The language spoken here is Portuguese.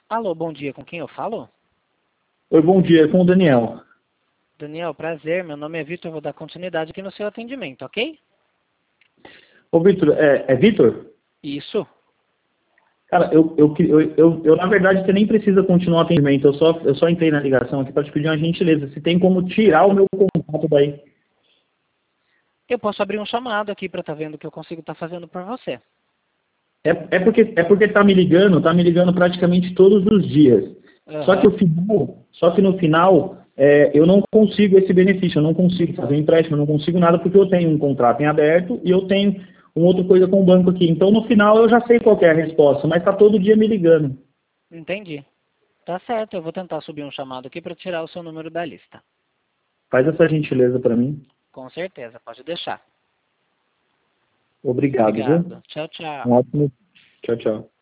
Alô, bom dia, com quem eu falo? Oi, bom dia, com o Daniel. Daniel, prazer, meu nome é Vitor, vou dar continuidade aqui no seu atendimento, ok? Ô, Vitor, é Vitor? Isso. Cara, na verdade, você nem precisa continuar o atendimento, eu só entrei na ligação aqui para te pedir uma gentileza. Se tem como tirar o meu contato daí. Eu posso abrir um chamado aqui para estar vendo o que eu consigo estar fazendo por você. É porque tá me ligando praticamente todos os dias. Só que, Aham. no final, eu não consigo esse benefício, eu não consigo fazer um empréstimo, eu não consigo nada porque eu tenho um contrato em aberto e eu tenho uma outra coisa com o banco aqui. Então, no final, eu já sei qual que é a resposta, mas tá todo dia me ligando. Entendi. Tá certo, eu vou tentar subir um chamado aqui para tirar o seu número da lista. Faz essa gentileza para mim. Com certeza, pode deixar. Obrigado, viu? Obrigado. Tchau, Um tchau. ótimo. Tchau, tchau.